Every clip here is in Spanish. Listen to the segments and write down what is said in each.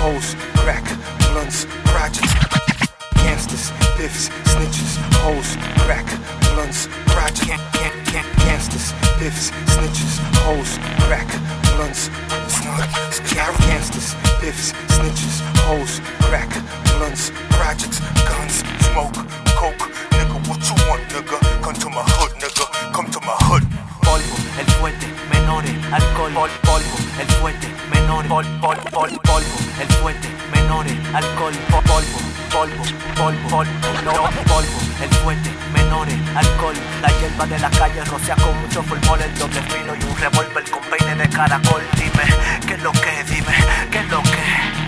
hoes, crack, blunts, projects. Gangsters, biffs, snitches, hoes, crack, blunts, projects. Gangsters, biffs, snitches, hoes, crack, blunts, gangsters, biffs, snitches, hoes, crack, blunts, projects, guns, smoke, coke. Nigga, what you want, nigga? Come to my hood, nigga. Come to my hood. Polvo, el fuerte, menores, alcohol, polvo, el fuerte, menores, polvo, el fuerte, menores, alcohol, polvo, el fuerte, menores, alcohol. La hierba de la calle rocea con mucho fulmol, el doble filo y un revólver con peine de caracol. Dime, ¿qué es lo que? Dime, ¿qué es lo que?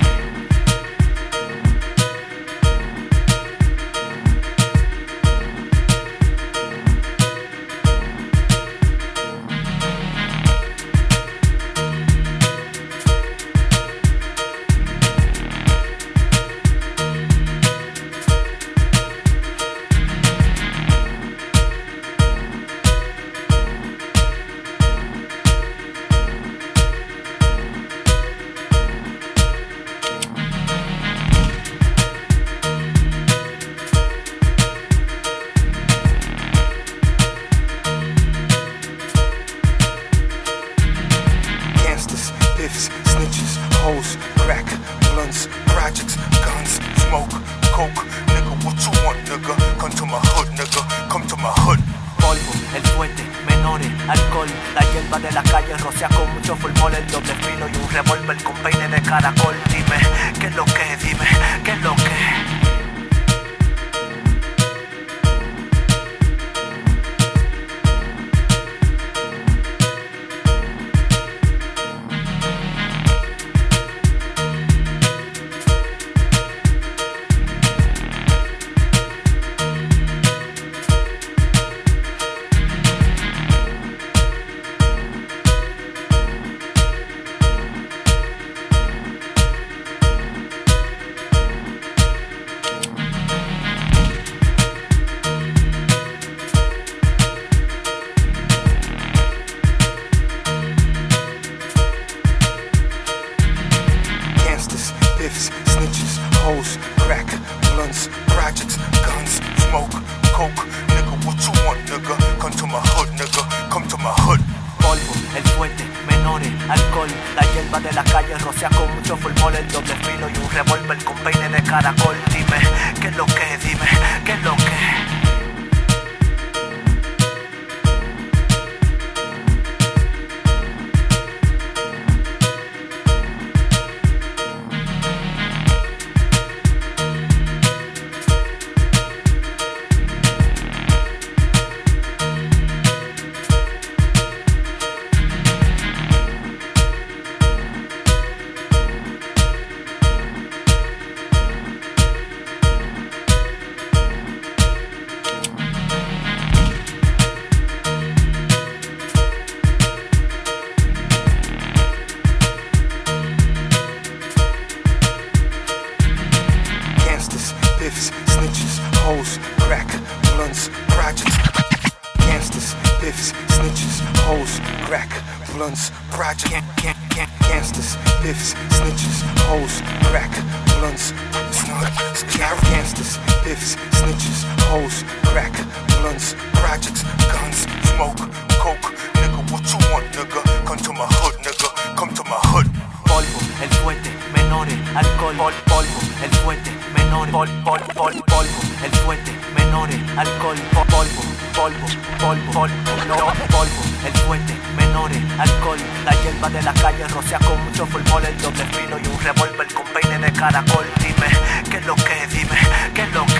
Snitches, hoes, crack, blunts, projects, guns, smoke, coke. Nigga, what you want, nigga? Come to my hood, nigga. Come to my hood. Polvo, el fuerte, menores, alcohol. La hierba de la calle rocea con mucho fulmol, el doble filo y un revólver con peine de caracol. Dime, ¿qué es lo que? Dime, ¿qué es lo que? Biffs, snitches, hoes, crack, blunts, projects, guns, smoke, coke. Nigga, what you want, nigga? Come to my hood, nigga. Come to my hood. Polvo, el fuerte, menores, alcohol. La hierba de la calle rocea con mucho fulmol, el doble filo y un revólver con peine de caracol. Dime, ¿qué es lo que? Dime, ¿qué es lo que? Biffs, snitches, hoes, crack, blunts, projects. Gangsters, biffs, snitches, hoes, crack, blunts, projects. Gangsters, biffs, snitches, hoes, crack, blunts, gangsters, biffs, snitches, hoes, crack, blunts, projects, guns, smoke, coke. Nigga, what you want, nigga? Come to my hood, nigga. Come to my hood. Polvo, el fuerte, menores, alcohol, polvo, el fuerte, menores, polvo, el fuerte, menores, alcohol, polvo, el fuerte, menores, alcohol. La hierba de la calle rocea con mucho fulmol, el doble filo y un revólver con peine de caracol. Dime, ¿qué es lo que? Dime, ¿qué es lo que?